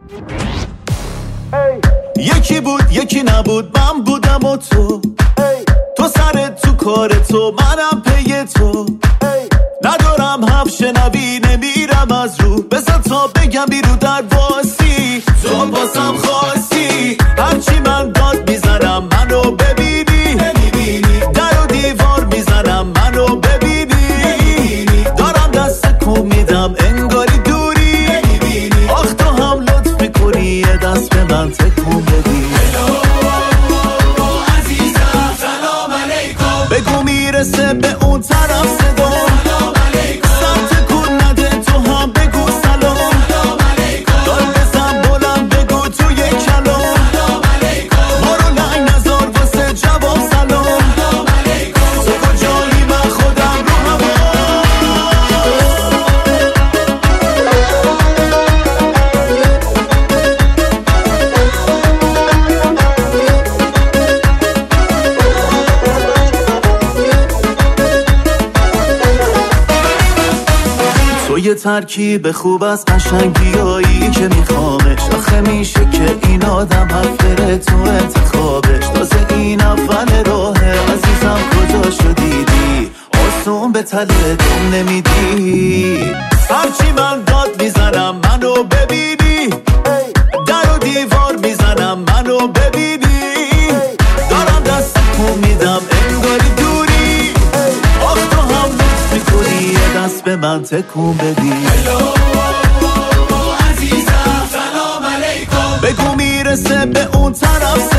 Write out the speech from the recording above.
یکی بود یکی نبود، من بودم و تو تو سرت تو کار تو، منم پی تو ندارم حرف شنوی، نمیرم از رو، بزن تا بگم بیرو در واسی، تو باسم خواستی، هرچی من داد میزنم منو ببینی، در و دیوار میزنم منو ببینی، دارم دست کن میدم انگاری دوری، آخ تو هم لطف میکنی یه دست به من تکون بدی. عزیزم سلام علیکم، بگو میرسه به اون طرف صدا، سلام علیکم، سر تکون نده تو هم بگو سلام، سلام علیکم، دار بزن بلند بگو توی کلام، سلام علیکم، ما رو لنگ نزار واسه جواب سلام، سلام علیکم، تو کجایی من خودم رو هوا. تو یه ترکیب خوب از قشنگیایی که میخوامش، آخه میشه که این آدم حرف بره تو انتخابش، تازه این اول راهه عزیزم کجا شدیدی، آسون به تله دم نمیدی، هرچی من داد میزنم منو ببینی، در و دیوار میزنم منو ببینی، دارم دست کن میدم انگاری دوری، آخ تو هم لطف میکنی یه دست به من تکون بدی. عزیزم سلام علیکم، بگو میرسه به اون طرف